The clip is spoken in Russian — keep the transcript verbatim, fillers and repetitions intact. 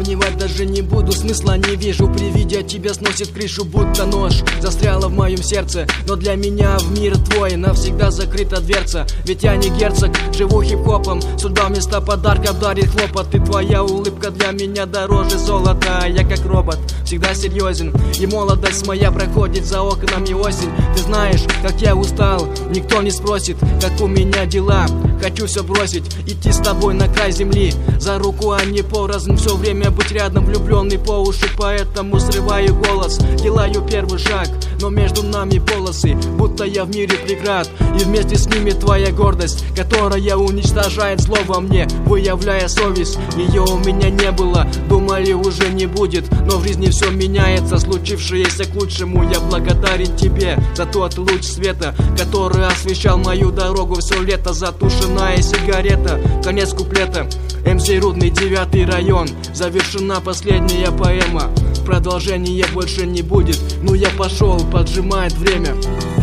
сравнивать даже не буду, смысла не вижу. При виде тебя сносит крышу, будто нож застряла в моем сердце. Но для меня в мир твой навсегда закрыта дверца. Ведь я не герцог, живу хип-хопом. Судьба вместо подарков дарит хлопот. И твоя улыбка для меня дороже золота. Я как робот, всегда серьезен. И молодость моя проходит за окнами осень. Ты знаешь, как я устал, никто не спросит, как у меня дела. Хочу все бросить, идти с тобой на край земли. За руку, а не порознь, все время быть рядом. Влюбленный по уши, поэтому срываю голос. Делаю первый шаг, но между нами полосы, будто я в мире преград. И вместе с ними твоя гордость, которая уничтожает зло во мне, выявляя совесть. Ее у меня не было, думали уже не будет. Но в жизни все меняется, случившееся к лучшему. Я благодарен тебе за тот луч света, который освещал мою дорогу все лето. Затушенная сигарета, конец куплета. эм си Рудный, девятый район. Завершена последняя поэма. Продолжения больше не будет. Ну я пошел, поджимает время.